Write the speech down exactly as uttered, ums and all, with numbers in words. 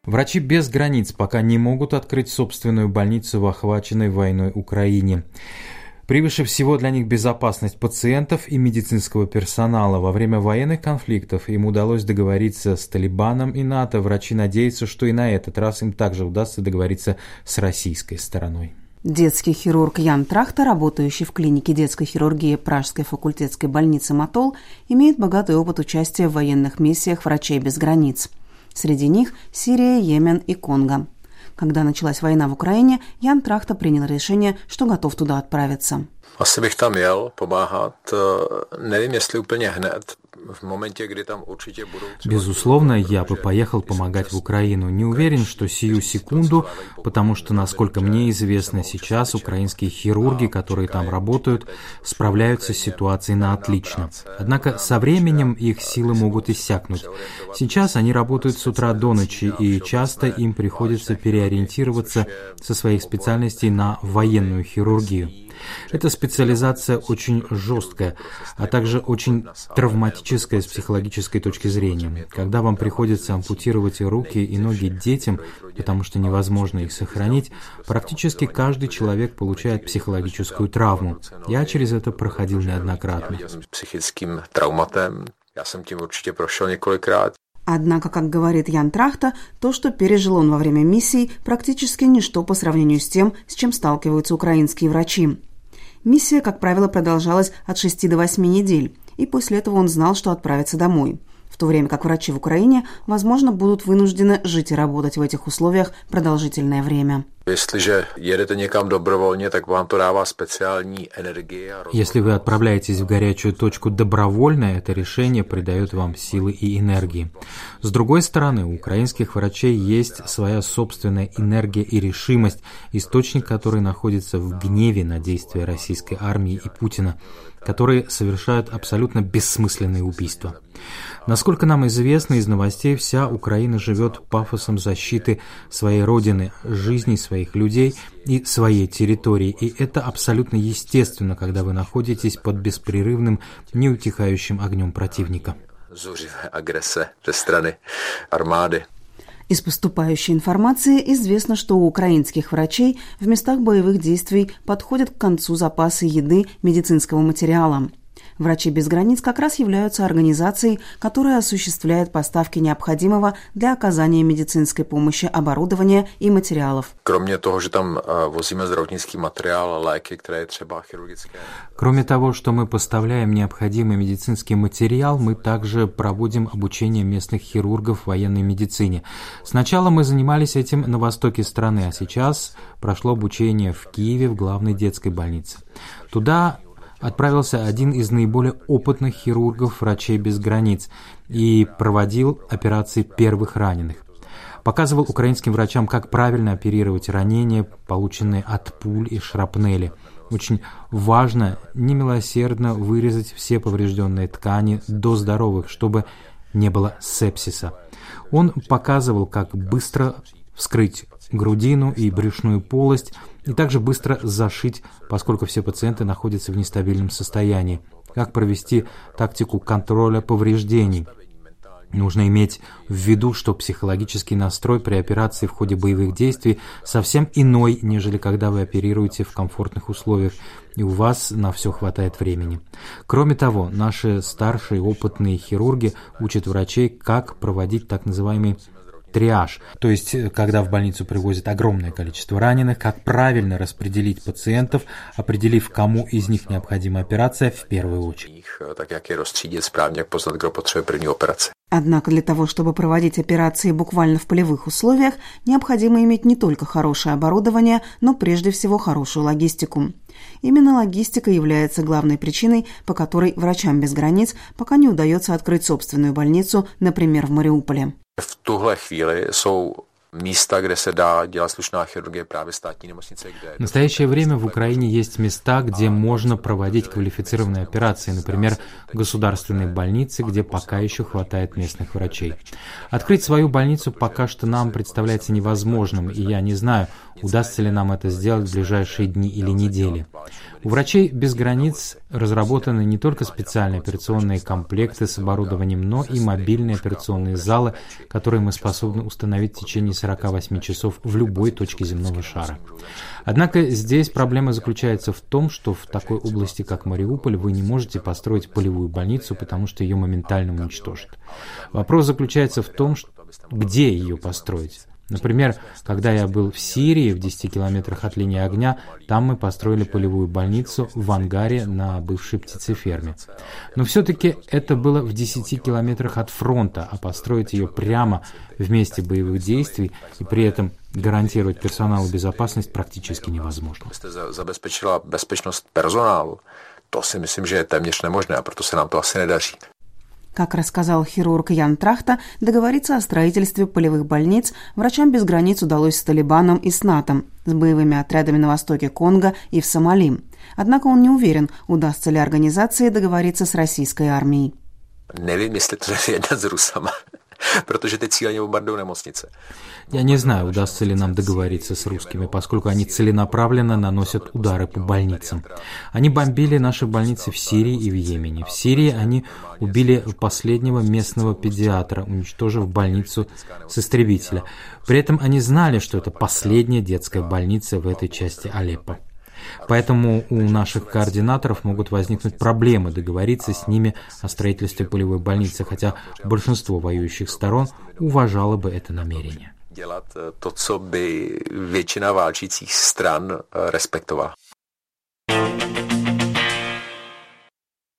Врачи без границ пока не могут открыть собственную больницу в охваченной войной Украине. Превыше всего для них безопасность пациентов и медицинского персонала. Во время военных конфликтов им удалось договориться с Талибаном и НАТО. Врачи надеются, что и на этот раз им также удастся договориться с российской стороной. Детский хирург Ян Трахта, работающий в клинике детской хирургии Пражской факультетской больницы Матол, имеет богатый опыт участия в военных миссиях «Врачей без границ». Среди них Сирия, Йемен и Конго. Когда началась война в Украине, Ян Трахта принял решение, что готов туда отправиться. Asi bych tam jel pomáhat, nevím, jestli úplně hned, v momentě, kdy tam určitě budou... Безусловно, я бы поехал помогать в Украину. Не уверен, что сию секунду, потому что, насколько мне известно, сейчас украинские хирурги, которые там работают, справляются с ситуацией на отлично. Однако со временем их силы могут иссякнуть. Сейчас они работают с утра до ночи, и часто им приходится переориентироваться со своих специальностей на военную хирургию. Эта специализация очень жесткая, а также очень травматическая с психологической точки зрения. Когда вам приходится ампутировать руки и ноги детям, потому что невозможно их сохранить, практически каждый человек получает психологическую травму. Я через это проходил неоднократно. Психическим травматом я сам тем určitě прошел několikrát. Однако, как говорит Ян Трахта, то, что пережил он во время миссий, практически ничто по сравнению с тем, с чем сталкиваются украинские врачи. Миссия, как правило, продолжалась от шести до восьми недель, и после этого он знал, что отправится домой. В то время как врачи в Украине, возможно, будут вынуждены жить и работать в этих условиях продолжительное время. Если вы отправляетесь в горячую точку добровольно, это решение придает вам силы и энергии. С другой стороны, у украинских врачей есть своя собственная энергия и решимость, источник которой находится в гневе на действия российской армии и Путина, которые совершают абсолютно бессмысленные убийства. Насколько нам известно из новостей, вся Украина живет пафосом защиты своей родины, жизни своих людей и своей территории. И это абсолютно естественно, когда вы находитесь под беспрерывным, неутихающим огнем противника. Из поступающей информации известно, что у украинских врачей в местах боевых действий подходят к концу запасы еды, медицинского материала. «Врачи без границ» как раз являются организацией, которая осуществляет поставки необходимого для оказания медицинской помощи оборудования и материалов. Кроме того, что там возим здравотнический материал, леки, которые треба хирургические. Кроме того, что мы поставляем необходимый медицинский материал, мы также проводим обучение местных хирургов военной медицине. Сначала мы занимались этим на востоке страны, а сейчас прошло обучение в Киеве в главной детской больнице. Туда отправился один из наиболее опытных хирургов «Врачей без границ» и проводил операции первых раненых. Показывал украинским врачам, как правильно оперировать ранения, полученные от пуль и шрапнели. Очень важно немилосердно вырезать все поврежденные ткани до здоровых, чтобы не было сепсиса. Он показывал, как быстро вскрыть грудину и брюшную полость, и также быстро зашить, поскольку все пациенты находятся в нестабильном состоянии. Как провести тактику контроля повреждений. Нужно иметь в виду, что психологический настрой при операции в ходе боевых действий совсем иной, нежели когда вы оперируете в комфортных условиях, и у вас на все хватает времени. Кроме того, наши старшие опытные хирурги учат врачей, как проводить так называемый триаж, то есть когда в больницу привозят огромное количество раненых, как правильно распределить пациентов, определив, кому из них необходима операция в первую очередь. Однако для того, чтобы проводить операции буквально в полевых условиях, необходимо иметь не только хорошее оборудование, но прежде всего хорошую логистику. Именно логистика является главной причиной, по которой врачам без границ пока не удается открыть собственную больницу, например, в Мариуполе. В tuhle chvíli jsou Místa, kde se dá dělat slušná chirurgie, právě státní nemocnice, kde... В настоящее время в Украине есть места, где можно проводить квалифицированные операции, например, государственные больницы, где пока еще хватает местных врачей. Открыть свою больницу пока что нам представляется невозможным, и я не знаю, удастся ли нам это сделать в ближайшие дни или недели. У врачей без границ разработаны не только специальные операционные комплекты с оборудованием, но и мобильные операционные залы, которые мы способны установить в течение сорока восьми часов в любой точке земного шара. Однако здесь проблема заключается в том, что в такой области, как Мариуполь, вы не можете построить полевую больницу, потому что ее моментально уничтожат. Вопрос заключается в том, где ее построить. Например, когда я был в Сирии, в десяти километрах от линии огня, там мы построили полевую больницу в ангаре на бывшей птицеферме. Но все-таки это было в десяти километрах от фронта, а построить ее прямо в месте боевых действий и при этом гарантировать персоналу безопасность практически невозможно. Забезпечила безопасность персонала, то si myslím, že je téměř nemožné, a proto se nám to asi nedaří. Как рассказал хирург Ян Трахта, договориться о строительстве полевых больниц врачам без границ удалось с Талибаном и с НАТО, с боевыми отрядами на востоке Конго и в Сомали. Однако он не уверен, удастся ли организации договориться с российской армией. Nevím, jestli to je jedna s Rusama, protože teď cíleně bombardují nemocnice. Я не знаю, удастся ли нам договориться с русскими, поскольку они целенаправленно наносят удары по больницам. Они бомбили наши больницы в Сирии и в Йемене. В Сирии они убили последнего местного педиатра, уничтожив больницу с истребителя. При этом они знали, что это последняя детская больница в этой части Алеппо. Поэтому у наших координаторов могут возникнуть проблемы договориться с ними о строительстве полевой больницы, хотя большинство воюющих сторон уважало бы это намерение. Dělat to, co by většina válčících stran respektovala.